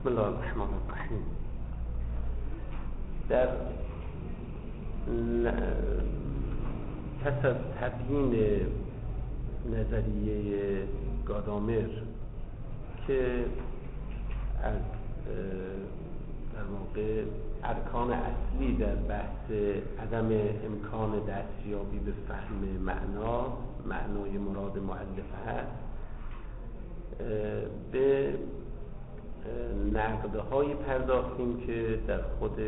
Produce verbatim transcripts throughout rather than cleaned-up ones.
بسم الله الرحمن الرحیم. در پس از تبیین نظریه گادامر که از در واقع ارکان اصلی در بحث عدم امکان دستیابی به فهم معنا معنای مراد مؤلف هست، به نقدهایی پرداختیم که در خود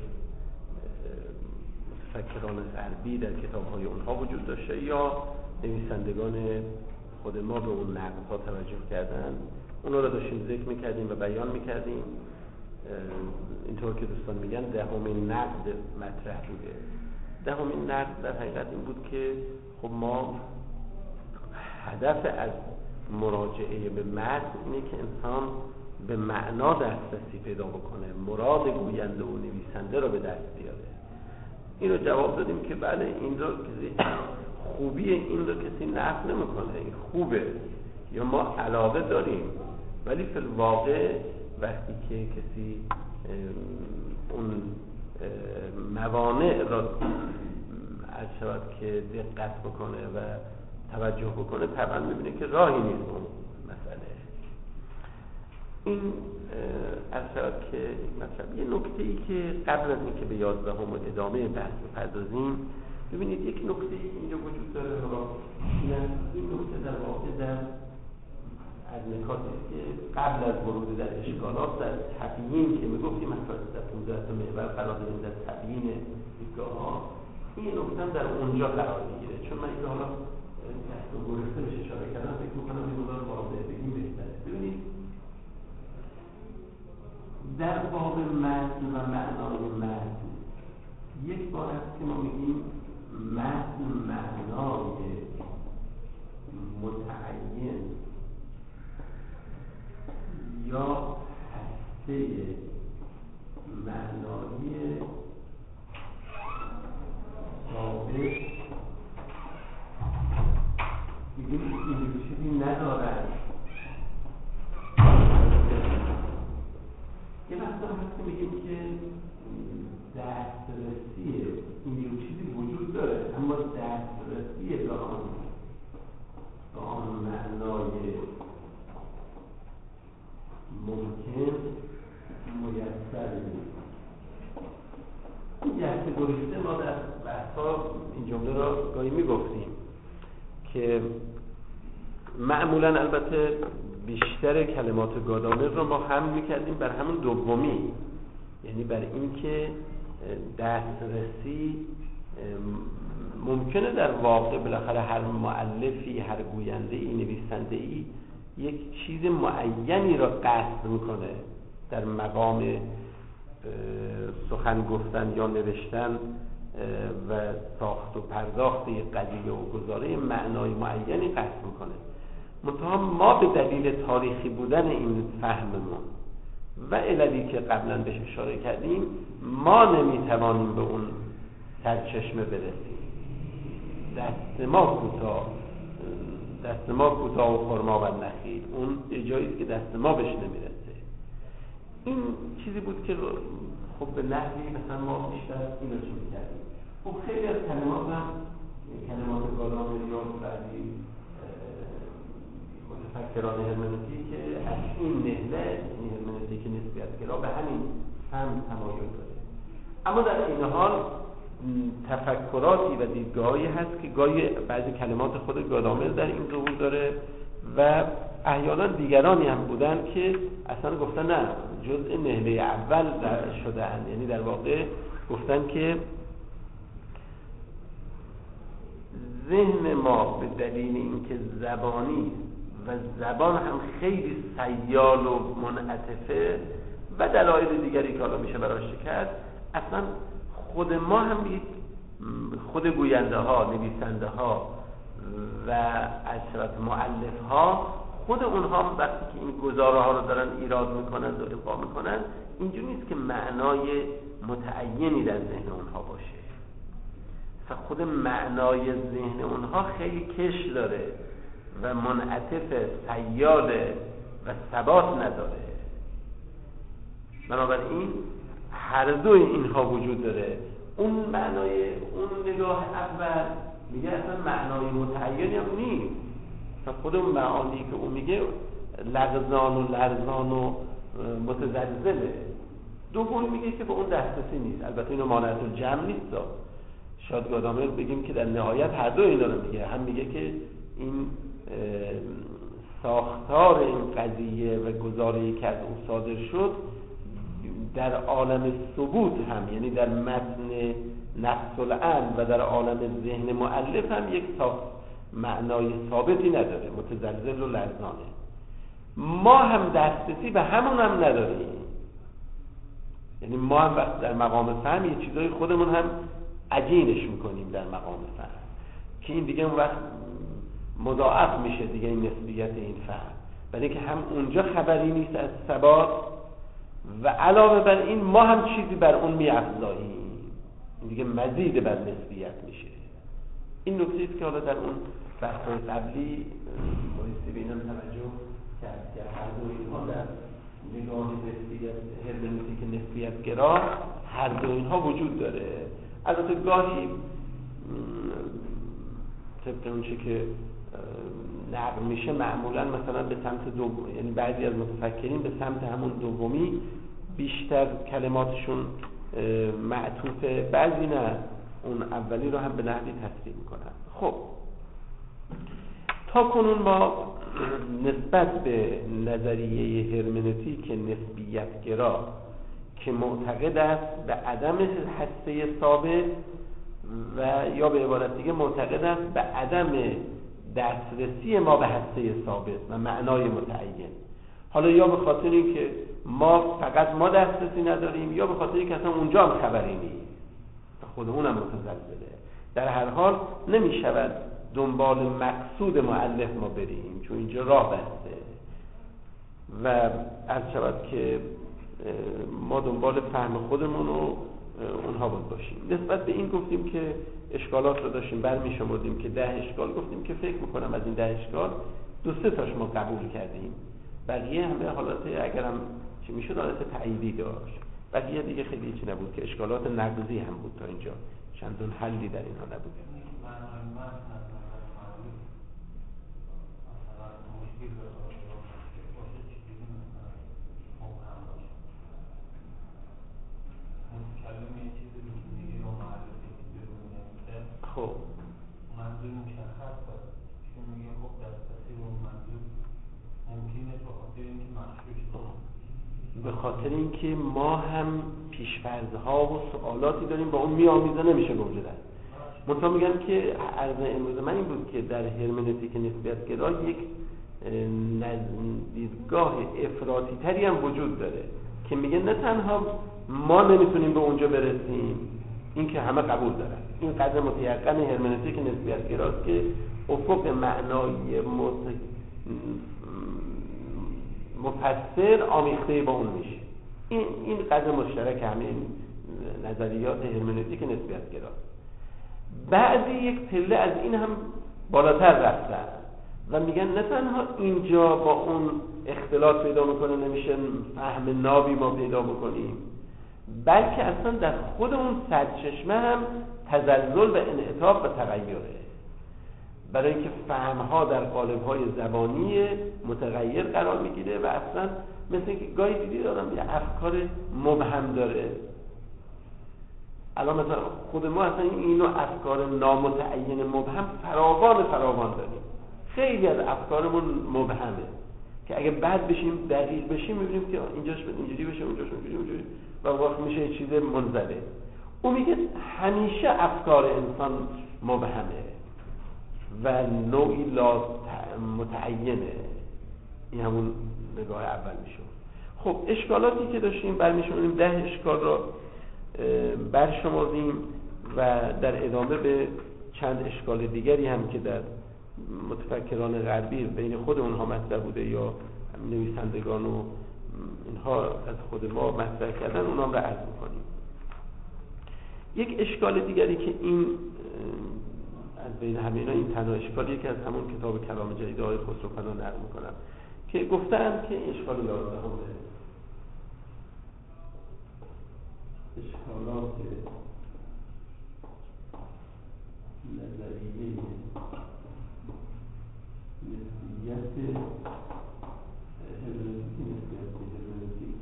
متفکران غربی در کتاب‌های اونها وجود داشته یا نویسندگان خود ما به اون نقدها توجه کردن. اونها رو داشتیم ذکر می‌کردیم و بیان می‌کردیم. اینطور که دوستان میگن دهمین نقد مطرح بوده. دهمین نقد در حقیقت این بود که خب ما هدف از مراجعه به متن اینه که انسان به معنا دسترسی پیدا بکنه، مراد گوینده و نویسنده رو به دست بیاره. این رو جواب دادیم که بله، این رو کسی خوبی این رو کسی نقد نمیکنه، این خوبه یا ما علاقه داریم، ولی فی الواقع وقتی که کسی اون موانع را از شود که دقت بکنه و توجه بکنه، طبعا میبینه که راهی نیست اون مسئله. این از شود که مطلب یه نکته ای که قبل از اینکه به یازدهم و ادامه بحث بپردازیم، ببینید یک نکته ای اینجا وجود داره. این نکته در واقع در از نکاتی که قبل از ورود در اشکالات در تبیین که میگفتیم مثلا در پونزده محور قرار داریم در تبیین دیدگاه‌ها، این نکته هم در اونجا قرار میگیره. چون من اینجا حالا دست و گرفته بهش اشاره کردم، فکر می‌کنم این مقدار واضح بگیم بهتره. ببینید در باب متن و معنای متن یک بار هست که ما میگیم متن معنای متعین یا هسته معنایی ثابت میگیم این چیزی ندارد. یه وقتا هست که میگیم که دسترسی این چیزی وجود داره، اما دسترسی به آن به آن معنای ممکن میسر نیست. این جهت گریخته ما در بحث‌ها این جمله را گاهی میگفتیم که معمولاً البته بیشتر کلمات گادامر را ما حمل میکردیم بر همون دومی، یعنی بر این که دسترسی ممکنه در واقع بالاخره هر مؤلفی، هر گوینده‌ای، نویسنده‌ای یک چیز معینی را قصد میکنه در مقام سخن گفتن یا نوشتن و ساخت و پرداخت یک قضیه و گزاره معنای معینی قصد میکنه. منتها ما به دلیل تاریخی بودن این فهممون و علتی که قبلا بهش اشاره کردیم، ما نمیتوانیم به اون سرچشمه برسیم. دست ما کوتاه دست ما کوتاه و خرما و نخیل، اون جایی که دست ما بهش نمیرسه. این چیزی بود که خب به نحوی مثلا ما بیشتر این رو چون کردیم. خب خیلی از کلمات هم کلمات گادامر یا بعضی متفکران هرمنوتیک که از این نهله، این هرمنوتیک نسبیت‌گرا به همین هم تمایل داره. اما در این حال تفکراتی و دیدگاهی هست که گاهی بعضی کلمات خود گادامر در این ظهور داره و احیانا دیگرانی هم بودن که اصلا گفتن نه، جزء نهله اول شده اند. یعنی در واقع گفتن که ذهن ما به دلیل اینکه زبانی و زبان هم خیلی سیال و منعطفه و دلایل دیگری که حالا میشه براش کرد، اصلا خود ما هم خود گوینده ها، نویسنده ها و اشرف مؤلف ها، خود اونها هم وقتی که این گزاره ها رو دارن ایراد میکنن و القا میکنن، اینجوری نیست که معنای متعینی در ذهن اونها باشه. خود معنای ذهن اونها خیلی کش داره و منعطف، سیاله و ثبات نداره. بنابراین هر دوی اینها وجود داره. اون معنای اون نگاه اول میگه اصلا معنای متعینی هم نیست، تا خود اون معانی که اون میگه لغزان و لرزان و متزلزله. دومی میگه که به اون دسترسی نیست. البته اینو مانعت الجمع نیست، شادگادامر بگیم که در نهایت هر دو اینا رو میگه، هم میگه که این ساختار این قضیه و گزاره‌ای که از اون صادر شد در عالم ثبوت هم، یعنی در متن نفس العلم و در عالم ذهن مؤلف هم یک معنای ثابتی نداره، متزلزل و لرزانه. ما هم دسترسی به همون هم نداریم، یعنی ما هم وقت در مقام فهم یه چیزای خودمون هم عجینش میکنیم در مقام فهم که این دیگه اون وقت مضاعف میشه دیگه این نسبیت این فهم، برای که هم اونجا خبری نیست از ثبات و علاوه بر این ما هم چیزی بر اون میافزاییم، این دیگه مزید بر نسبیت میشه. این نکته است که حالا در اون بحث‌های قبلی بایستی به اینم توجه کرد که هر دو اینها در نگاه نسبیت هرمنوتیک نسبیت گرا هر دو اینها وجود داره. البته گاهی طبق اون چه که نقل میشه معمولا مثلا به سمت دوم، یعنی بعضی از متفکرین به سمت همون دومی بیشتر کلماتشون معطوفه، بعضی نه اون اولی رو هم به نحوی تصریح میکنن. خب تا کنون با نسبت به نظریه هرمنوتیک نسبیت گرا که معتقد است به عدم هسته ثابت و یا به عبارت دیگه معتقد است به عدم دسترسی ما به هسته ثابت و معنای متعین، حالا یا به خاطر اینکه ما فقط ما دسترسی نداریم یا به خاطر اینکه اصلا اونجا هم خبری نیست، خودمون هم متزلزله، در هر حال نمی شود دنبال مقصود مؤلف ما بریم چون اینجا راه بسته و عرض شود که ما دنبال فهم خودمون و اونها بود باشیم. نسبت به این گفتیم که اشکالات رو داشتیم برمی شمردیم که ده اشکال، گفتیم که فکر میکنم از این ده اشکال دو سه تاش ما قبول کردیم، بقیه همه حالات اگرم چی میشد حالت تأییدی داشت، بقیه دیگه خیلی چی نبود که اشکالات نقضی هم بود، تا اینجا چندان حلی در اینها نبود. خب منظور مشخص است که میگه خب دسترسی به اون منظور ممکنه به خاطر اینکه مشروع به خاطر اینکه ما هم پیش‌فرض‌ها و سوالاتی داریم با اون می‌آمیزه نمیشه گفت. منتها میگم که عرض امروز من این بود که در هرمنوتیک نسبیت گرا یک دیدگاه افراطی تری هم وجود داره که میگه نه تنها ما نمیتونیم به اونجا برسیم، این که همه قبول دارن، این قدر متیقن هرمنوتیک نسبیت گراست که افق معنای مفسر آمیخته با اون میشه. این این قدر مشترک همه نظریات هرمنوتیک نسبیت گراست. بعضی یک پله از این هم بالاتر رفتن و میگن نه تنها اینجا با اون اختلاط پیدا میکنه، نمیشه فهم نابی ما پیدا بکنیم، بلکه اصلا در خود اون سرچشمه هم تزلزل و انعطاف و تغییره، برای اینکه فهمها در قالب‌های زبانی متغیر قرار میگیره و اصلا مثل اینکه گاهی دیدی دارم یه افکار مبهم داره. الان مثلا خود ما اصلا این نوع افکار نامتعین مبهم فراوان فراوان داریم، خیلی از افکارمون مبهمه که اگه بعد بشیم دقیق بشیم میبینیم که اینجاش اینجوری بشه اونجاش اونجوری اونجوری و وقت میشه یه چیز منزله. اون میگه همیشه افکار انسان مبهمه و نوعی لا متعینه. این همون نگاه اول میشه. خب اشکالاتی که داشتیم برمیشونیم ده اشکال رو برشمردیم و در ادامه به چند اشکال دیگری هم که در متفکران غربی بین خود اونها مطرح بوده یا نویسندگان و اینها از خود ما مطرح کردن اونها رو عرض می‌کنیم. یک اشکال دیگری که این از بین همینا این تنها اشکالیه که از همون کتاب کلام جدید آقای خسروفنا نقل می‌کنم که گفتن که این اشکال یازدهم نظریه نسبیت هرمنوتیک نسبیت هرمنوتیک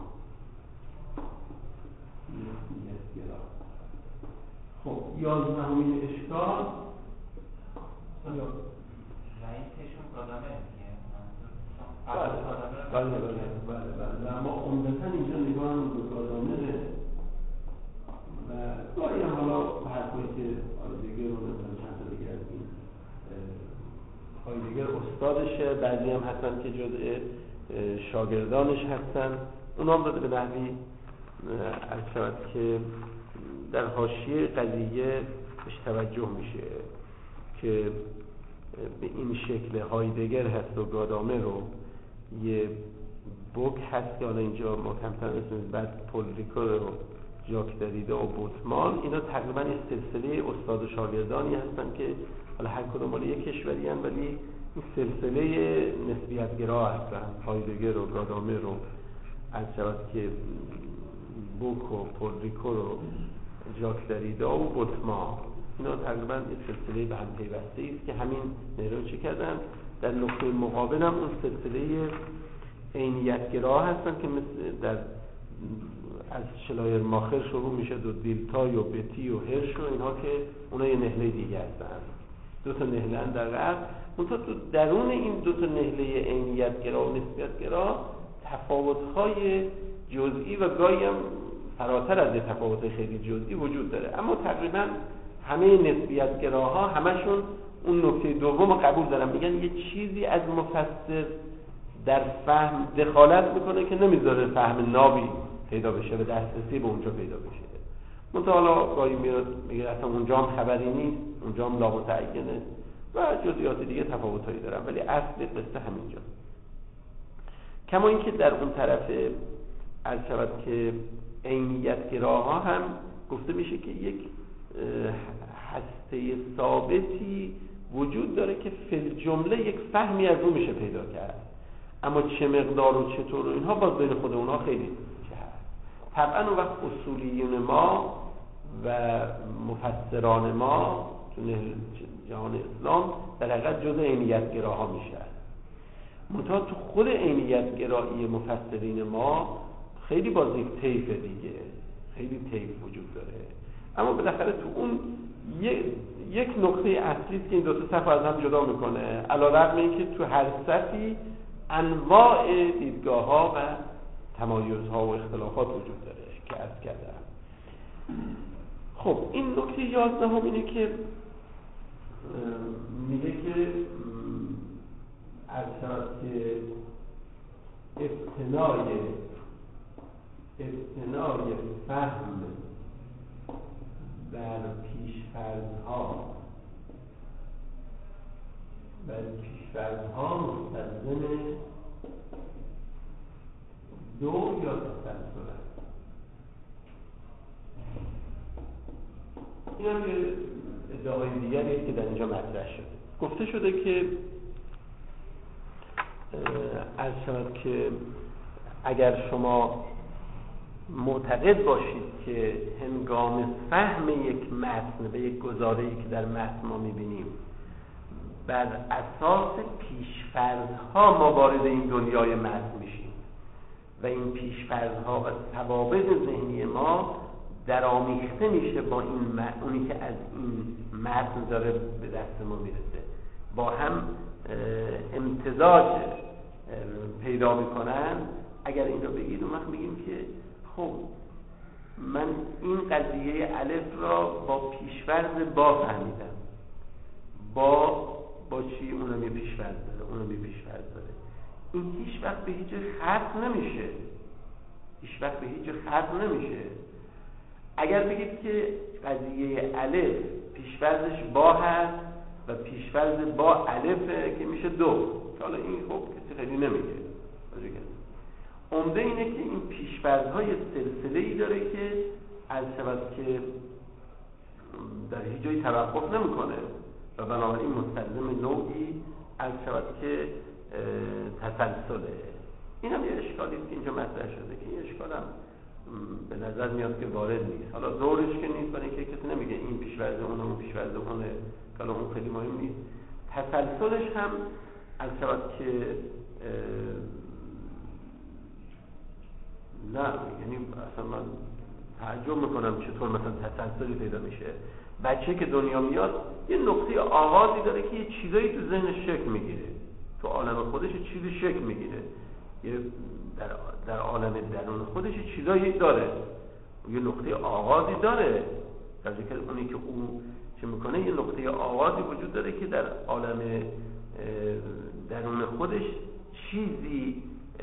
نسبیت گرا. خب یازدهمین اشکال رئیسشون گادامر میگه. بله بله بله بله اما عمدتاً اینجا نگاهمون به گادامره و گاهی هم حالا حرفایی که هایدگر رو مثلا چند تا دیگه از این هایدگر استادشه، بعضی هم هستن که جزء شاگردانش هستن، اونا هم داده به نحوی عرض شود که در حاشیه قضیه بهش توجه میشه که به این شکل هایدگر هست و گادامر رو یه بوک هست که حالا اینجا ما کمتر اسمید، بعد پل ریکور و ژاک دریدا و بوتمان، اینا تقریبا یه سلسله استاد و شاگردانی هستن که حالا هر کدوم مال یک کشوری هستن ولی این سلسله نسبیت‌گرا هستن. هایدگر و گادامر رو از شود که بوک و پل ریکور و ژاک دریدا و بوتمان، اینا تقریبا یه سلسله به هم پیوسته است که همین نهرو چه کردن. در نقطه مقابل هم اون سلسله عینیت‌گرا هستن که مثل در از شلایر ماخر شروع میشه دو دیلتای و بتی و هرش و اینها که اونا یه نهله دیگه هستن، دو تا نهله هستن در غرب. منتها تو درون این دو تا نهله عینیت‌گرا و نسبیت‌گرا تفاوت‌های جزئی و گاهی هم فراتر از تفاوت‌های خیلی جزئی وجود داره، اما تقریبا همه نسبیت‌گراها همشون اون نکته دوم قبول دارن، میگن یه چیزی از مفسر در فهم دخالت میکنه که نمیذاره فهم نابی پیدا بشه و دسترسی به اونجا پیدا بشه. منتها حالا گاهی میاد میگه اصلا اونجا هم خبری نیست، اونجا هم لامتعینه و جزئیات دیگه تفاوتایی دارن، ولی اصل قصه همینجاست. کما اینکه در اون طرف عرض شود که عینیت‌گراها هم گفته میشه که یک هسته ثابتی وجود داره که فی الجمله یک فهمی از اون میشه پیدا کرد، اما چه مقدار و چطور و اینها باز بین خود اونها خیلی چه هست. طبعا اون وقت اصولیون ما و مفسران ما تو جهان اسلام در حقیقت جزء عینیت‌گراها میشه. منتها تو خود عینیت‌گرایی مفسرین ما خیلی باز یک طیف دیگه، خیلی طیف وجود داره، اما بالاخره تو اون یک یک نقطه اصلی است که این دو تا صف از هم جدا میکنه، علیرغم اینکه تو هر صفی انواع دیدگاه‌ها و تمایزها و اختلافات وجود داره که عرض کردم. خب این نکته یازدهم اینه که میگه که عرض شود که ابتنای ابتنای فهم بر پیش‌فرض‌ها بر پیش‌فرض‌ها مستلزم دو یا تسلسل است. این هم یه ادعای دیگری که در اینجا مطرح شده. گفته شده که عرض شود که اگر شما معتقد باشید که هنگام فهم یک متن و یک گزاره‌ای که در متن ما می‌بینیم بر اساس پیش‌فرض‌ها ما وارد این دنیای متن میشیم و این پیش‌فرض‌ها و ثوابت ذهنی ما درآمیخته میشه با این متن، اونی که از این متن داره به دست ما میرسه، با هم امتزاج پیدا میکنن. اگر این رو بگید اون وقت میگیم که خب من این قضیه الف را با پیش‌فرض با فهمیدم، با با چی؟ اونم یه پیش‌فرض داره، اونم یه پیش‌فرض داره. این هیچ وقت به هیچ ختم نمیشه، هیچ وقت به هیچ ختم نمیشه. اگر بگید که قضیه الف پیش‌فرضش با هست و پیش‌فرض با الفه که میشه دو، حالا این خب کسی خیلی نمیگه. عمده اینه که این پیش‌فرض‌های سلسله‌ای داره که از شود که در هیچ جایی توقف نمی‌کنه و بنابراین مستلزم نوعی از شود که تسلسله. این هم یه اشکالی است که اینجا مطرح شده که این اشکال هم به نظر میاد که وارد نیست. حالا دورش که نیست، برای اینکه کسی نمیگه این پیش‌ورد اونه اون پیش‌ورد اونه، حالا اون خیلی مهم نیست. تسلسلش هم از شود که نه، یعنی اصلا من تعجب میکنم چطور مثلا تسلسلی پیدا میشه. بچه که دنیا میاد یه نقطه آغازی داره که یه چیزایی تو ذهنش شکل میگیره، تو عالم خودش چیزی شکل میگیره، یه در در عالم درون خودش چیزایی داره، یه نقطه آغازی داره. در که اونی که اون چه میکنه یه نقطه آغازی وجود داره که در عالم درون خودش چیزی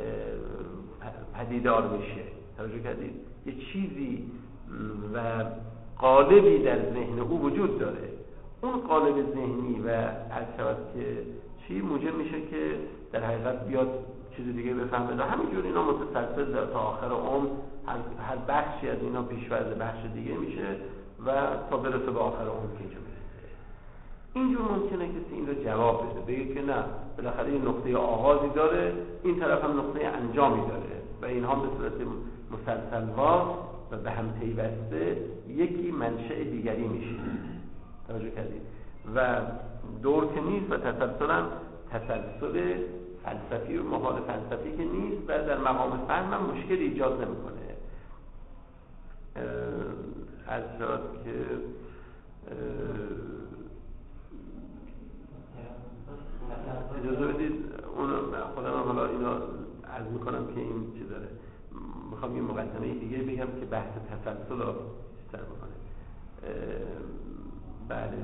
پدیدار میشه. توجه کردید؟ یه چیزی و قالبی در ذهن او وجود داره. اون قالب ذهنی و از شود که چی موجب میشه که در حقیقت بیاد چیز دیگه بفهمه. همینجور اینا متسلسل در تا آخر عمر هر, هر بخشی از اینا پیش‌ورد بخش دیگه میشه و تا برسه به آخر عمر که اینجا میرسه. اینجور ممکنه کسی این رو جواب بده، بگه که نه، بالاخره یه نقطه آغازی داره، این طرف هم نقطه انجامی داره و اینها به صورت مسلسل‌وار و به هم پیوسته یکی منشأ دیگری میشه. توجه کردید؟ و دور که نیست و تسلسل هم تسلسل فلسفی و محال فلسفی که نیست و در مقام فهم هم مشکل ایجاد نمیکنه. از شد که اجازه بدید اون خودم حالا اینا عرض میکنم که این چی داره، میخوام یه مقدمه دیگه بگم که بحث تسلسل رو سر بکنه. بله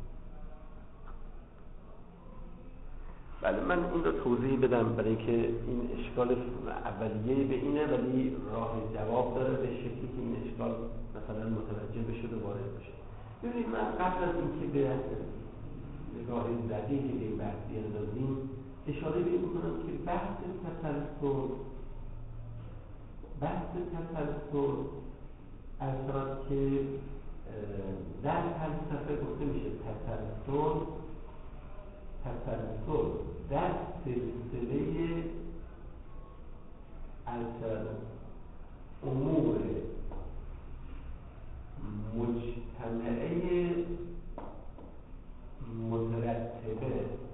بله من این رو توضیح بدم برای که این اشکال اولیه به اینه، ولی راه جواب داره به شکلی که این اشکال مثلا متوجه بشه و وارد بشه. ببینید من قبل از اینکه به نگاه دقیقی به این بحث بیاندازیم اشاره به این میکنم که بحث تسلسل بحث تسلسل از طرف که در فلسفه گفته میشه تسلسل تسلسل در سلسله از امور مجتمعه مترتبه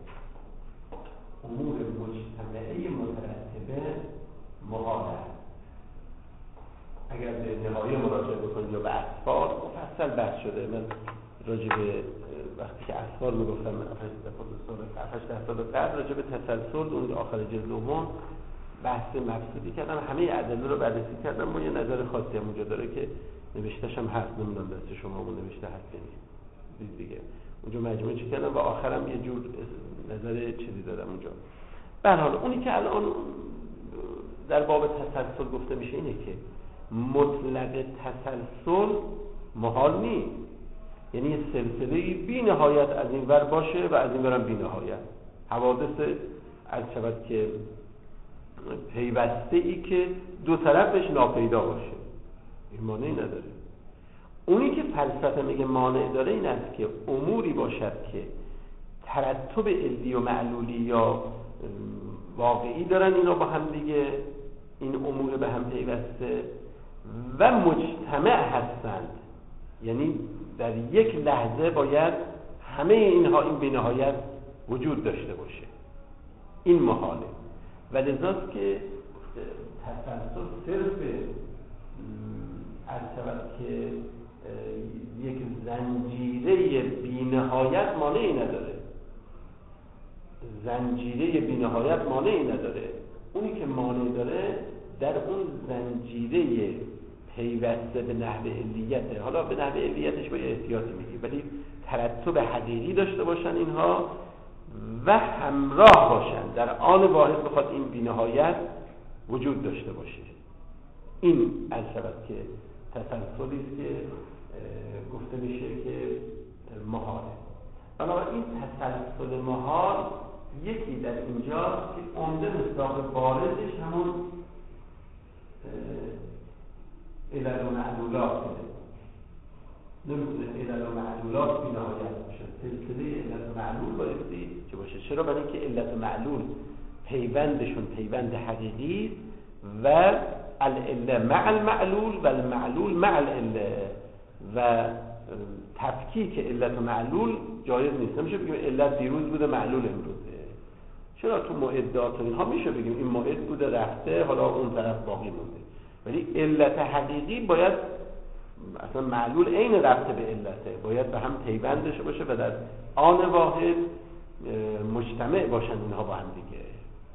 امور مجتمعه مترتبه محال است. اگر به نهایه مراجعه بکنید یا به اطفال مفصل بحث شده. من راجع به وقتی که اطفال میگفتم من هفت سال قبل راجع به تسلسل اون آخر جلد دوم بحث مبسوطی کردم، همه ادله رو بررسی کردم و یه نظر خاصی هم اونجا داره که نوشتهش هم هست، نمیدونم دست شما اون نوشته هست نیست دیگه. اونجا مجموعه چی کردم و آخرم یه جور نظر چیزی دادم اونجا. به هر حال اونی که الان در باب تسلسل گفته میشه اینه که مطلق تسلسل محال نیست، یعنی یه سلسله بی نهایت از این ور باشه و از این ورم بی نهایت حوادث از شود که پیوسته ای که دو طرفش ناپیدا باشه، این مانعی نداره. اونی که فلسفه میگه مانع داره این است که اموری باشد که ترتب علی و معلولی یا واقعی دارن اینا با هم دیگه، این امور به هم پیوسته و مجتمع هستند، یعنی در یک لحظه باید همه اینها این بی‌نهایت وجود داشته باشه. این محاله و لذاست که تسلسل صرف عرض که یک زنجیره بی‌نهایت مانعی نداره، زنجیره بی‌نهایت مانعی نداره. اونی که مانع داره در اون زنجیره پیوسته به نحو علیته، حالا به نحو علیتش با احتیاطی میگی، ولی ترتب حقیقی داشته باشن اینها و همراه باشن، در آن واحد بخواد این بی‌نهایت وجود داشته باشه. این از شود که تسلسلی است که گفته میشه که محاله. بنابراین تسلسل محال یکی در اینجا که عمده مصداق بارزش همون علل و معلولات نمیتونه علل و معلولات بی نهایت باشه، سلسله علت و معلول بایستی چه باشه. چرا؟ برای اینکه علت و معلول پیوندشون پیوند حقیقی و العله مع المعلول و المعلول مع العله و تفکیک علت و معلول جایز نیست. نمیشه بگیم علت دیروز بوده معلول امروزه. چرا تو معدات و اینها میشه بگیم این معد بوده رفته حالا اون طرف باقی مونده، ولی علت حقیقی باید اصلا معلول عین رفته به علته، باید به هم پیوند داشته باشه و در آن واحد مجتمع باشن اینها با هم دیگه.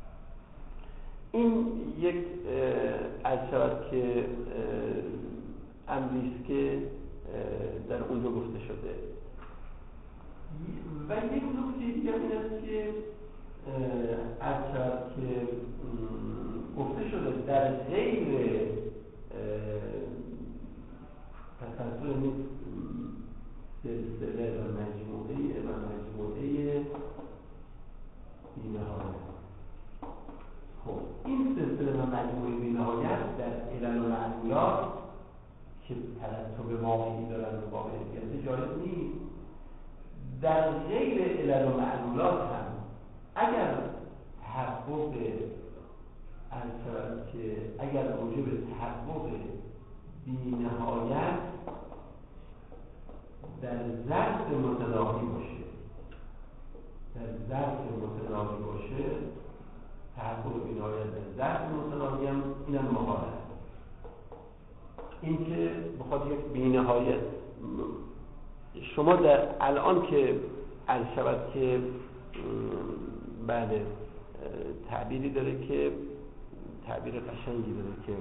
این یک از شود که امریست که در اونجا گفته شده. و یک نکته دیگر این است که از شود که گفته شده در غیر تسلسل نیست سلسله و مجموعه و مجموعه بی‌نهایت. خب این سلسله و مجموعه بی‌نهایت در علل و معلولات که ترتب واقعی دارن و واقعیت جایز نیست. در غیر علل و معلولات هم اگر تحقق البته که اگر موجب تحقق بی‌نهایت در ظرف متناهی باشه در ظرف متناهی باشه تحقق بی‌نهایت در ظرف متناهی هم اینم محال است. این که بخواد یک بی‌نهایت شما در الان که عرض شود که بله تعبیری داره که تعبیر قشنگی داره که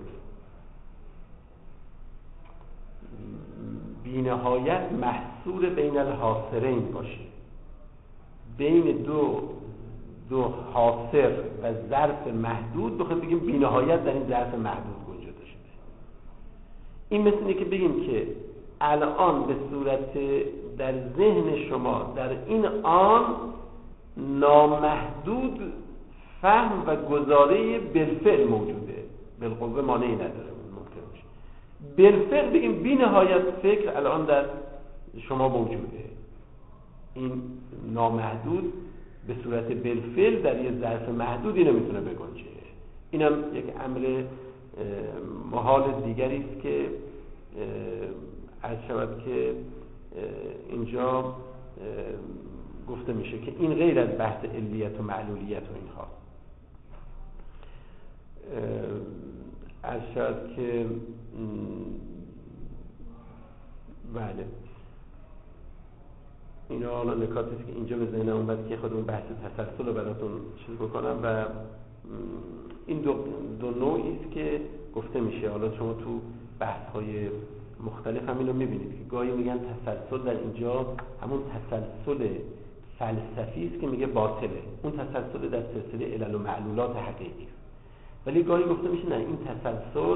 بی‌نهایت محصور بین الحاصرین باشه، بین دو دو حاصر و ظرف محدود بخوایم بگیم بی‌نهایت در این ظرف محدود وجود داشته. این مثل اینه که بگیم که الان به صورت در ذهن شما در این آن نامحدود فهم و گزاره بالفعل موجوده، بالقوه مانعی نداره ممکن باشه. بالفعل بگیم بی نهایت فکر الان در شما موجوده. این نامحدود به صورت بالفعل در یه ظرف محدودی نمیتونه بگنجه. اینم یک امر محال دیگری است که عرض شود که اینجا گفته میشه که این غیر از بحث علیت و معلولیت و اینها. عرض شود که بله اینا حالا نکاتی است که اینجا به ذهنم اومد که خودمون بحث تسلسل رو براتون چیز بکنم و این دو, دو نوعی است که گفته میشه. حالا شما تو بحث‌های مختلف هم اینو میبینید که گاهی میگن تسلسل در اینجا همون تسلسل فلسفی است که میگه باطله، اون تسلسل در سلسله علل و معلولات حقیقی است. ولی گاهی گفته میشه نه این تسلسل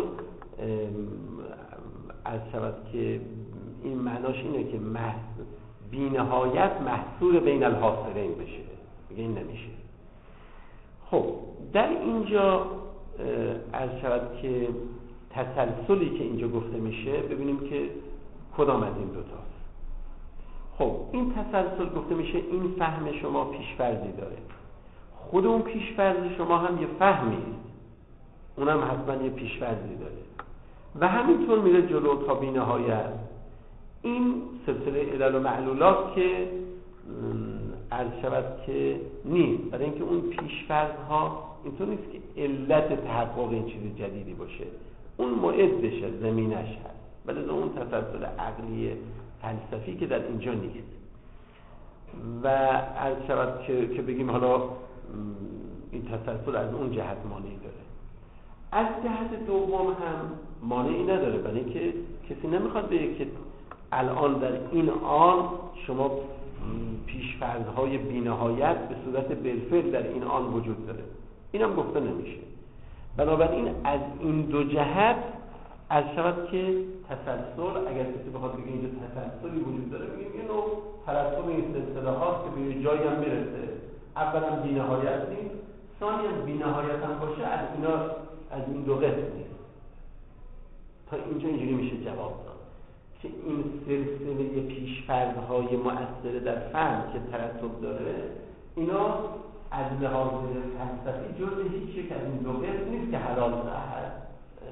از شود که این معناش اینه که بی نهایت محصور بین الحاصرین بشه، میگه این نمیشه. خب در اینجا از شود که تسلسلی که اینجا گفته میشه ببینیم که کدام از این دوتاست. خب این تسلسل گفته میشه این فهم شما پیش‌فرضی داره، خود اون پیش‌فرض شما هم یه فهمی است، اونم حتما یه پیش‌فرضی داره و همینطور میره جلو تا بی‌نهایت. این سلسله علل و معلولات که عرض شود که نیست، برای اینکه اون پیش‌فرض‌ها اینطور نیست که علت تحقق این چیز جدیدی باشه، اون معدشه، زمینش هست، ولی اون تسلسل عقلی فلسفی که در اینجا نیست. و عرض شود که, که بگیم حالا این تسلسل از اون جهت مانعی داره، از جهت دوم هم مانعی نداره، برای اینکه کسی نمیخواد بگه که الان در این آن شما پیش‌فرض‌های بی‌نهایت به صورت بالفعل در این آن وجود داره، اینم گفته نمیشه. بنابراین از این دو جهت از شود که تسلسل، اگر کسی بخواد بگه اینجا تسلسلی وجود داره، میگیم یه نوع ترتب این سلسله هاست که به یه جایی هم میرسه. اولا بی‌نهایت نیست، ثانیاً بی‌نهایت هم باشه از اینا از این دو قسم نیست. تا اینجا اینجوری میشه جواب داد که این سلسله پیش‌فرض‌های مؤثر در فهم که ترتب داره، اینا از لحاظ فلسفی جزء هیچ یک از این دو قسم نیست که حلال هست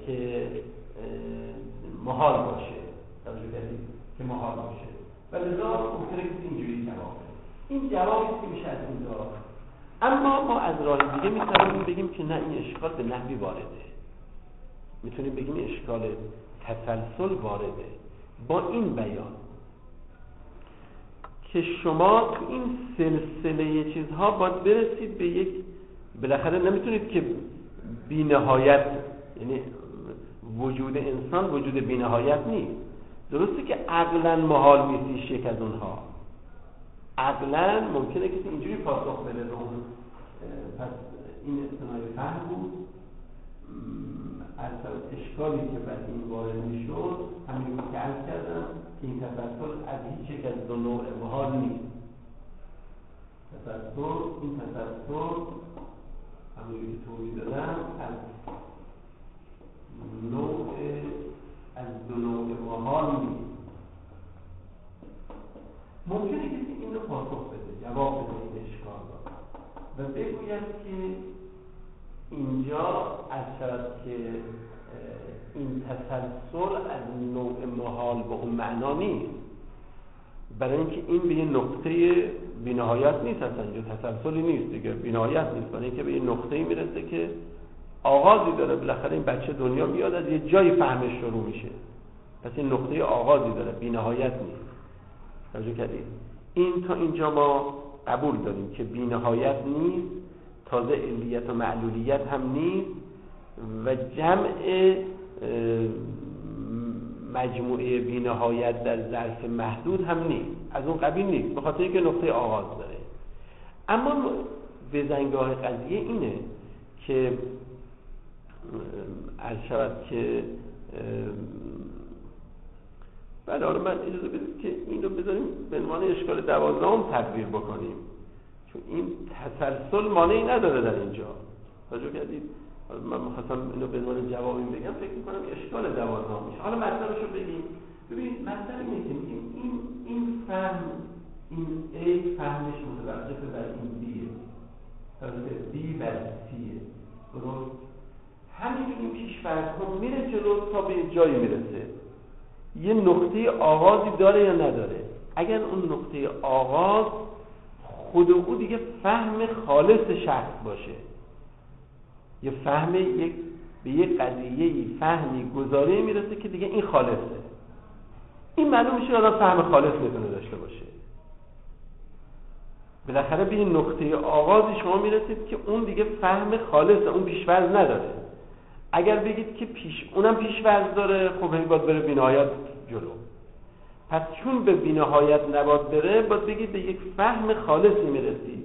که محال باشه، توجه کردید که محال باشه و لذا ممکنه که اینجوری جواب بده. این جوابی که میشه از این داد. اما ما از راه دیگه میتونیم بگیم که نه، این اشکال به نحوی وارده. میتونیم بگیم اشکال تسلسل وارده با این بیان که شما تو این سلسله چیزها باید برسید به یک، بالاخره نمیتونید که بی نهایت، یعنی وجود انسان وجود بی نهایت نیست. درسته که عقلا محال نیست یک از اونها، عقلا ممکنه که اینجوری پاسخ بده به اون. پس این استنای فهم بود. از اشکالی که بعد این وارد میشد همین که عرض کردم که این تفسر از هیچ یک از دو نوع محال نیست. تفسر این تفسر همین که توضیح دادم از نوع از دو نوع محال نیست. ممکنه کسی این رو پاسخ بده، جواب بده این اشکال را و بگوید که اینجا از شرط که این تسلسل از نوع محال به اون معنا نیست، برای اینکه این به یه نقطه بی‌نهایت نیست، اصلا اینجا تسلسلی نیست دیگه، بی‌نهایت نیست، برای اینکه به یه نقطه‌ای میرسه که آغازی داره. بالاخره این بچه دنیا میاد از یه جای فهمش شروع میشه، پس این نقطه آغازی داره، بی‌نهایت نیست. توجه کردید؟ این تا اینجا ما قبول داریم که بی‌نهایت نیست، تازه علیت و معلولیت هم نیست و جمع مجموعه بی‌نهایت در ظرف محدود هم نیست، از اون قبیل نیست، به خاطر اینکه نقطه آغاز داره. اما بزنگاه قضیه اینه که عرض شود که بله، حالا من اجازه بدید که این رو بذاریم به عنوان اشکال دوازدهم تدبیر بکنیم، چون این تسلسل مانعی نداره در اینجا. توجه کردید؟ من می‌خواستم اینو به عنوان جوابی بگم، فکر می‌کنم اشکال دوازدهم میشه. حالا مطلبش رو بگیم. ببینید مطلب اینه که میگیم این این فهم، این A فهمش متوقف بر این بیه، توجه بی بر سیه. درست؟ همین این پیش فرض کن میره جلو تا به جایی میرسه. یه نقطه آغازی داره یا نداره؟ اگر اون نقطه آغاز خود او دیگه فهم خالص شخص باشه، یه فهم یک به یک قضیه فهمی گزاره میرسه که دیگه این خالصه، این معلوم میشه آدم فهم خالص میتونه داشته باشه. بالاخره به این نقطه آغازی شما میرسید که اون دیگه فهم خالصه، اون پیش‌فرض نداره. اگر بگید که پیش اونم پیش‌فرض داره، خب این باید بره بی‌نهایت جلو. پس چون به بی‌نهایت نباید بره، باید بگید به یک فهم خالصی میرسید.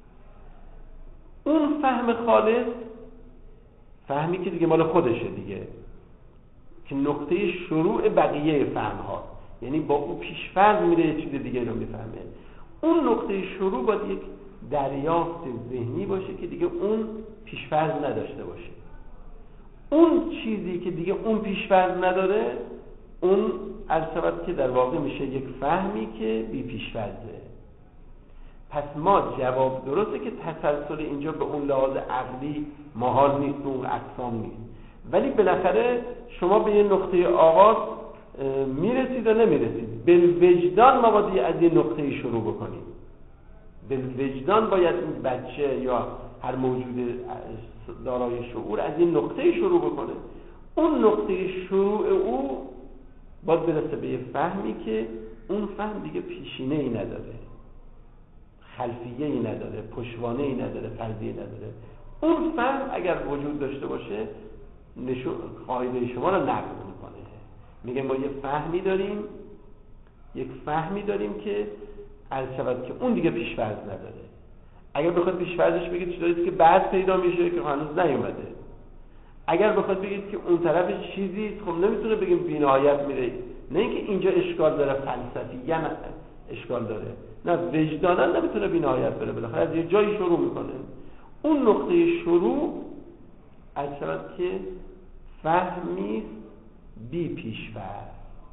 اون فهم خالص فهمی که دیگه مال خودشه دیگه، که نقطه شروع بقیه فهم ها، یعنی با اون پیش‌فرض میره یه چیز دیگه رو میفهمه. اون نقطه شروع باید یک دریافت ذهنی باشه که دیگه اون پیش‌فرض نداشته باشه. اون چیزی که دیگه اون پیش‌فرض نداره، اون البته که در واقع میشه یک فهمی که بی پیش‌فرضه. پس ما جواب درسته که تسلسل اینجا به اون لحاظ عقلی محال نیست، اون اقسام نیست، ولی بالاخره شما به یه نقطه آغاز میرسید و نمیرسید. بالوجدان ما باید از یه نقطه شروع بکنیم. بالوجدان باید این بچه یا هر موجود دارای شعور از این نقطه شروع بکنه. اون نقطه شروع او باید برسه به یه فهمی که اون فهم دیگه پیشینه ای نداره، خلفیه ای نداره، پشتوانه ای نداره، فرضیه نداره. اون فهم اگر وجود داشته باشه نشون قاعده شما رو نقض میکنه. میگه ما یه فهمی داریم، یک فهمی داریم که عرض شود که اون دیگه پیش‌فرض نداره. اگر بخواد پیش‌فرضش بگید چیزی که بعد پیدا میشه که هنوز نیومده. اگر بخواد بگید که اون طرف چیزی خب نمیتونه بگیم بی‌نهایت میره. نه اینکه اینجا اشکال داره فلسفی، یا نه اشکال داره، نه وجدانا نمیتونه بی‌نهایت بره، بالاخره از یه جایی شروع میکنه. اون نقطه شروع از شود که فهمی بی پیش‌فرض.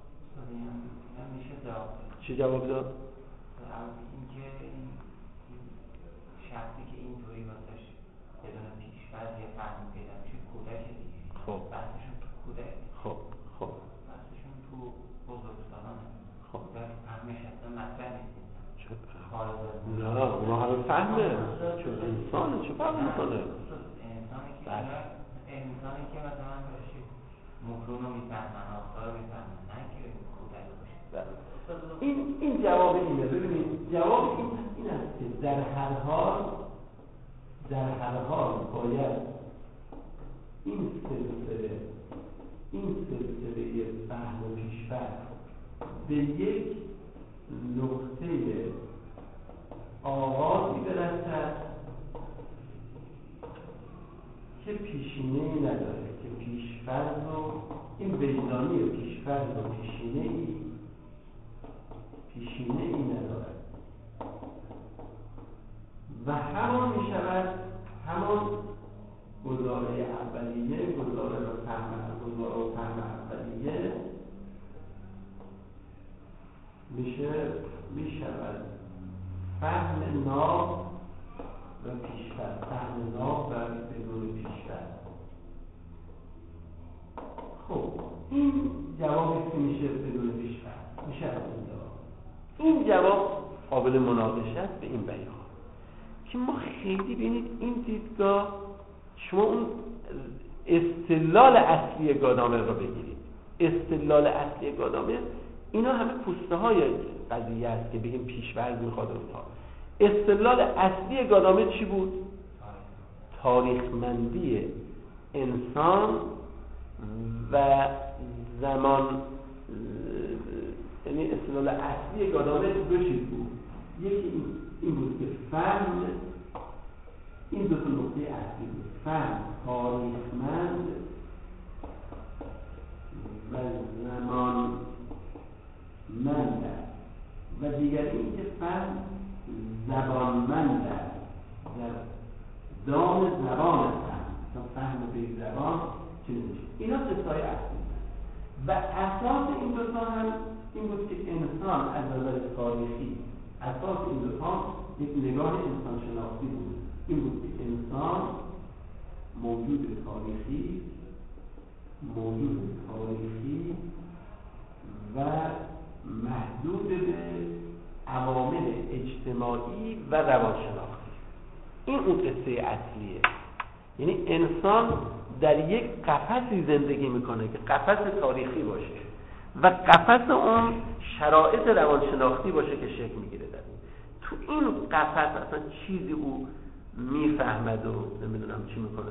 چه جواب داد؟ اینکه شخصی که اینطوری واسش بدون پیش‌فرض یه فهم پیدا میشه کودک دیگه. خب کودک خب خب بحثشون تو بزرگسالانه. خب فهمش اصلا مطرح نیست. نه اونا همه فهمه چون انسانه چه فرق میکنه؟ انسانی که انسانی که مثلا باشی مکرون رو میفهمن، آفتار رو میفهمن، نه که کودک باشه. این این جواب اینه. ببینید جواب این این است که در هر حال در هر حال باید این سلسله این سلسله فهم و پیش‌فرض به یک نقطه آغازی برسد که پیشینه‌ای نداره، که پیش‌فرض و این وجدانی پیش‌فرض و پیشینه‌ای پیشینه‌ای نداره و همان می شود همان گزاره اولیه، گزاره و فهم گزاره و فهم اولیه میشه می شود فهم ناب و پیش‌فرض، فهم ناب و بدون پیش‌فرض. خب این جوابی که میشه بدون پیش‌فرض میشه از این جواب. این جواب قابل مناقشه است به این بیان که ما خیلی ببینید این دیدگاه، شما اون استدلال اصلی گادامر رو بگیرید. استدلال اصلی گادامر اینا همه پوسته های قضیه است که بگیم پیش‌فرض میخواد اونها. استدلال اصلی گادامر چی بود؟ تاریخمندی انسان و زمان. یعنی استدلال اصلی گادامر دو چیز بود. یکی این, این بود که فهم، این دو تا نقطه اصلی بود، فهم تاریخمند و زمان مند و دیگر این که فهم زبانمند است، در دام زبان فهم، تا فهم به زبان چیز میشه. اینا قصه‌های اصلی و اساس این دو تا هم این بود که انسان از نظر تاریخی، اساس این دو تا یک نگاه انسان شناختی بود. این بود که انسان موجود تاریخی موجود تاریخی و محدود به عوامل اجتماعی و روانشناختی. این اون قصه اصلیه. یعنی انسان در یک قفسی زندگی میکنه که قفس تاریخی باشه و قفس اون شرایط روانشناختی باشه که شکل میگیره. در این تو این قفس اصلا چیزی او میفهمد و نمیدونم چی میکنه.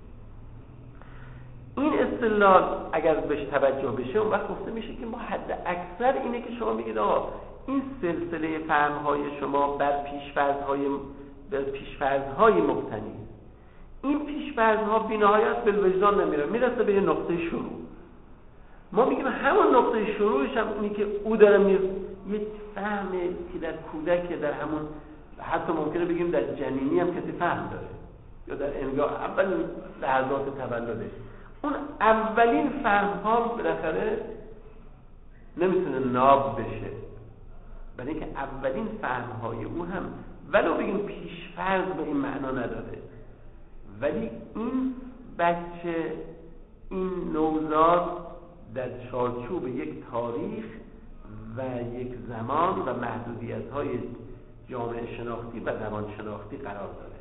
این استدلال اگر بهش توجه بشه اون وقت گفته میشه که ما حد اکثر اینه که شما بگید آقا این سلسله فهم‌های شما بر پیش‌فرض‌های بر پیش‌فرض‌های مبتنی. این پیش‌فرض‌ها بی‌نهایت به وجدان نمیره، میرسه به یه نقطه شروع. ما میگیم همون نقطه شروعش هم اینی که او داره میره یک فهم که در کودک، در همون حتی ممکنه بگیم در جنینی هم کسی فهم داره یا در انگاه اول لحظات تولدش. اون اولین فهم ها بالاخره نمیتونه ناب بشه، برای اینکه اولین فهم های او هم ولو بگیم پیش فرض به این معنا نداره، ولی این بچه، این نوزاد در چارچوب یک تاریخ و یک زمان و محدودیت های جامعه شناختی و زمان شناختی قرار داره.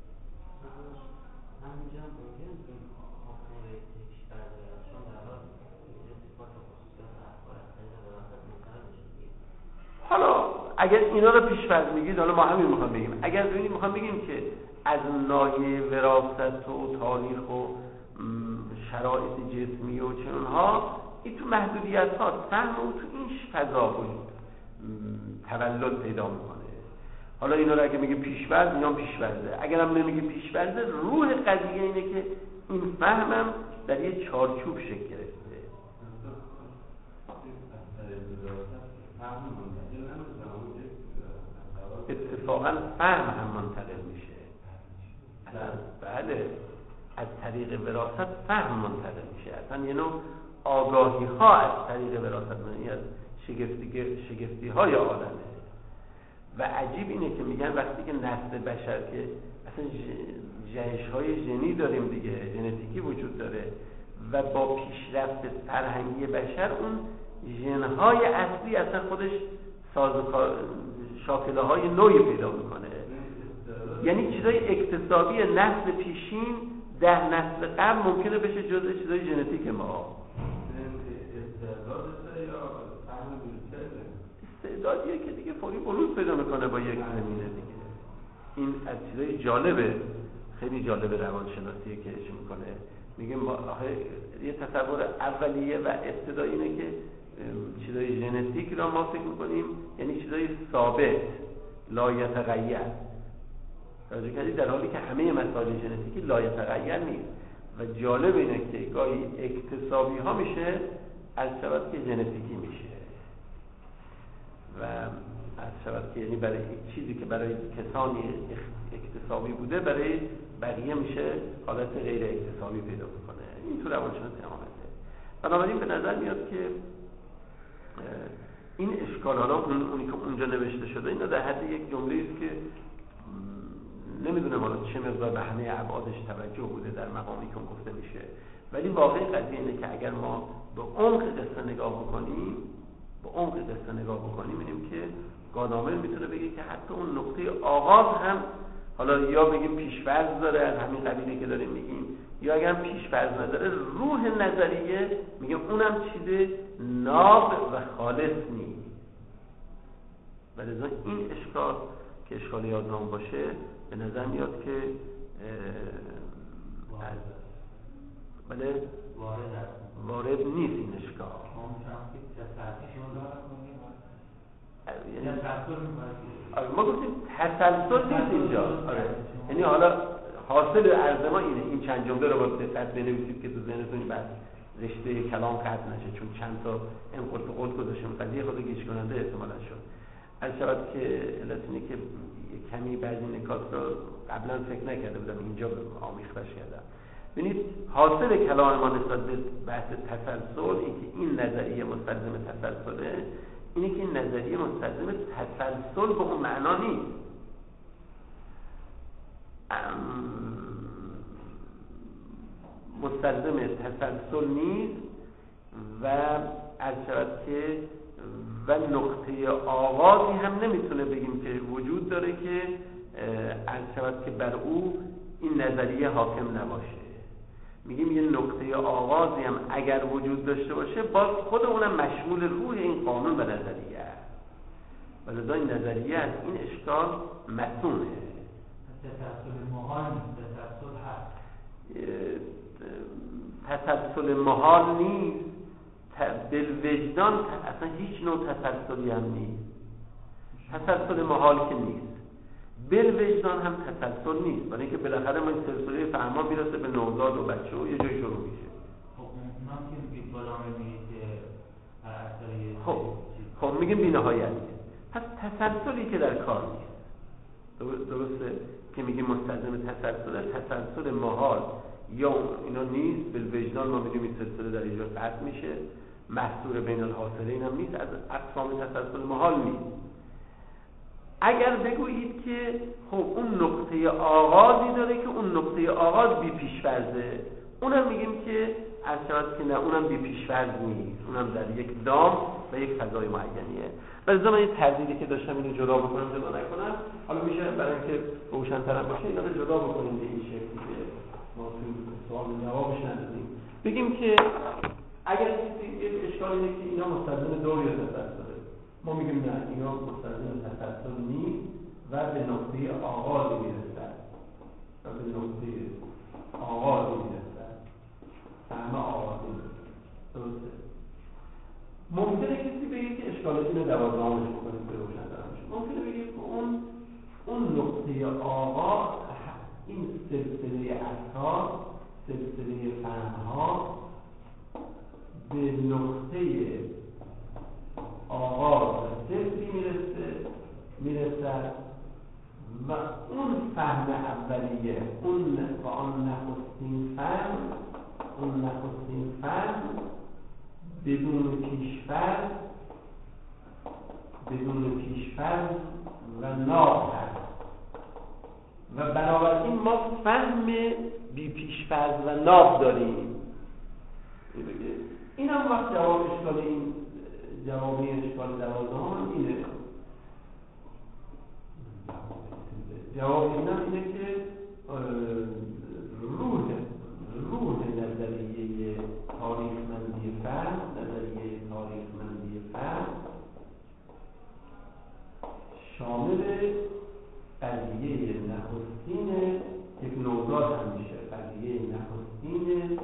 حالا اگر اینا رو پیش فرض میگید، حالا ما همین میخوام بگیم، اگر ببینیم میخوام بگیم که از ناحیه وراثت و تاریخ و شرایط جسمی و چنانها، این تو محدودیت ها فهم و تو این فضا و تولد پیدا میکنه. حالا اینا رو اگه میگه پیش‌فرض، اینا پیش‌فرضه. اگر هم نمیگه پیش‌فرضه، روح قضیه اینه که این فهمم در یه چارچوب شکل گرفته. اتفاقا فهم هم منتقل میشه. بله، از طریق وراثت فهم منتقل میشه. اصلا یه نوع آگاهی ها از طریق وراثت، یعنی از شگفتی شگفتی های آدمه. و عجیب اینه که میگن وقتی که نسل بشر که اصلا جهش های ژنی داریم دیگه، ژنتیکی وجود داره و با پیشرفت فرهنگی بشر اون ژن‌های اصلی اصلا خودش سازوکار شاکله های نوعی پیدا میکنه. یعنی چیزای اکتسابی نسل پیشین ده نسل قبل ممکنه بشه جزء چیزای ژنتیک ما. استعدادیه که دیگه فوری بروز پیدا میکنه با یک زمینه دیگه. این از چیزای جالبه، خیلی جالبه روانشناسیه که چی میکنه. میگه ما یه تصور اولیه و ابتدایی اینه که چیزای ژنتیک را ما فکر میکنیم یعنی چیزای ثابت لا یتغیر. توجه کردید؟ در حالی که همه مسائل ژنتیکی لا یتغیر نیست و جالب اینه که گاهی اکتسابی ها میشه از شود که ژنتیکی میشه و از شود که یعنی برای چیزی که برای کسانی اکتسابی بوده برای بقیه میشه حالت غیر اکتسابی پیدا میکنه. این تو روانشناسی همانته. بنابراین به نظر میاد که این اشکال حالا اون اونی که اونجا نوشته شده اینا در حد یک جمله است که نمیدونم حالا چه مقدار به همه ابعادش توجه بوده در مقامی که گفته میشه، ولی واقعی قضیه اینه که اگر ما به عمق قصه نگاه بکنیم به عمق قصه نگاه بکنیم می‌بینیم که گادامر میتونه بگه که حتی اون نقطه آغاز هم حالا یا بگیم پیش‌فرض داره از همین قبیله که داریم میگیم، یا اگر پیش‌فرض نداره روح نظریه میگه اونم چیز ناب و خالص نیست. ولذا این اشکال که اشکال یادنام باشه به نظر میاد که بله وارد وارد نیست این اشکال. آره ما گفتیم تسلسل نیست اینجا. آره یعنی حالا حاصل عرض ما اینه، این چند جمله رو با دقت بنویسید که تو ذهنتون بعد رشته کلام قطع نشه، چون چند تا انقل به قول گذاشتم قضیه خود گیج کننده احتمالاً شد. از شود که علت اینه که کمی بعضی نکات رو قبلا فکر نکرده بودم اینجا آمیختش کردم. ببینید حاصل کلام ما نسبت به بحث تسلسل این که این نظریه مستلزم تسلسله، اینه که این نظریه مستلزم تسلسل به اون معنا نیست. مستلزم تسلسل نیست و از شود که و نقطه آغازی هم نمیتونه بگیم که وجود داره که از شود که بر او این نظریه حاکم نباشه. میگیم یه نقطه آغازی هم اگر وجود داشته باشه باز خود اونم مشمول روح این قانون و نظریه است. ولذا این نظریه از این اشکال متونه. تسلسل محال نیست، تسلسل هست. تسلسل محال نیست، بالوجدان اصلا هیچ نوع تسلسلی هم نیست. تسلسل محال که نیست، بالوجدان هم تسلسل نیست، برای اینکه بالاخره ما این سلسله فهم‌ها میرسه به نوزاد و بچه و یه جای شروع میشه. خب اونم که میگید بالا میگید که اثری خب خب میگیم بی‌نهایت. پس تسلسلی که در کار نیست. درسته که میگیم مستلزم تسلسل، تسلسل محال یا اینا نیست. بالوجدان ما میگیم این سلسله در اینجا قطع میشه، محصور بین الحاصلین هم نیست، از اقسام تسلسل محال نیست. اگر بگویید که خب اون نقطه آغازی داره که اون نقطه آغاز بی پیش‌فرضه، اونم میگیم که از شود که نه اونم بی پیش‌فرض نیست، اونم در یک دام و یک فضای معینیه. لذا من این تردیدی که داشتم اینو جدا بکنم جدا نکنم، حالا میشه برای اینکه روشن‌تر باشه اینا رو جدا بکنیم به این شکلی که ما توی سوال جوابش ندادیم. بگیم که اگر یک اشکال اینه که اینا مستلزم دور یا تسلسله، ما میگیم نه اینا مستلزم تسلسل نیست و به نقطه آغازی میرسن و به نقطه آغازی میرسن، فهم آغازی میرسن. درسته؟ ممکنه کسی بگه که اشکالات اینو دوازدهمش بکنیم به روشن دارم میشه. ممکنه بگه که اون اون نقطه آغاز این سلسله اسرار، سلسله فهم‌ها به نقطه آغاز و صفری میرسه میرسد و اون فهم اولیه، اون و آن نخستین فهم، اون نخستین فهم بدون پیش‌فرض بدون پیش‌فرض و ناب هست و بنابراین ما فهم بی پیش‌فرض و ناب داریم این هم وقت جواب اشکال این جوابی اشکال دوازدهم اینه. جواب این هم اینه که روح روح نظریه تاریخمندی فرد نظریه تاریخمندی فرد شامل قضیه نخستین یک نوزاد هم میشه. قضیه نخستین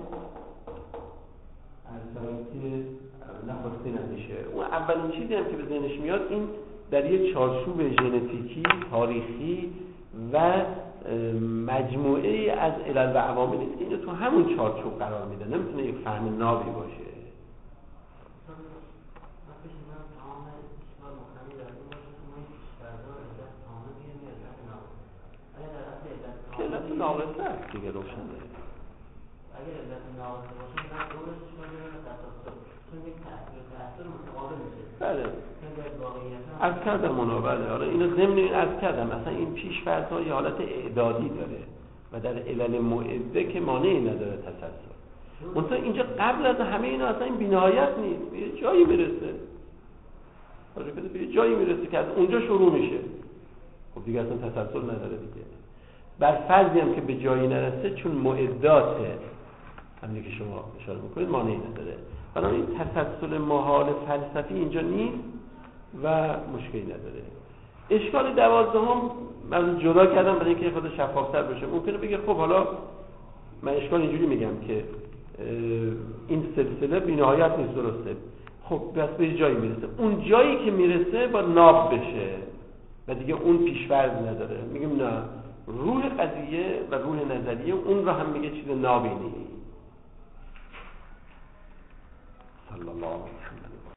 از که نخستین هم میشه. اون اولین چیزی هم که به ذهنش میاد این در یک چارچوب ژنتیکی تاریخی و مجموعه از علل و عواملی است که اینو تو همون چارچوب قرار میده، نمیتونه یک فهم نابی باشه. که علت ناقصه است دیگه، روشنه. اگر علت ناقصه باشه باید درست شده و تصادف چون یک تأثیر تأثیر متقابل میشه. بله از کردم منو بله حالا اینو ضمن این از کردم اصلا این پیش‌فرض‌ها یه حالت اعدادی داره و در علل معده که مانعی نداره تسلسل. منتها اینجا قبل از همه اینا اصلا این بی‌نهایت نیست، به یه جایی میرسه. آره به یه جایی میرسه که از اونجا شروع میشه. خب دیگه اصلا تسلسل نداره دیگه. بر فرضی هم که به جایی نرسه چون معدات همین که شما اشاره میکنید مانعی نداره. بنابراین این تسلسل محال فلسفی اینجا نیست و مشکلی نداره. اشکال دوازدهم من جدا کردم برای اینکه خود شفافتر بشه. ممکنه بگه خب حالا من اشکال اینجوری میگم که این سلسله بی‌نهایت نیست، درسته. خب بس به جایی میرسه، اون جایی که میرسه با ناب بشه و دیگه اون پیش‌فرض نداره. میگیم نه، روح قضیه و روح نظریه اون رو هم میگه چیز نابی نیست. صلی الله علیه و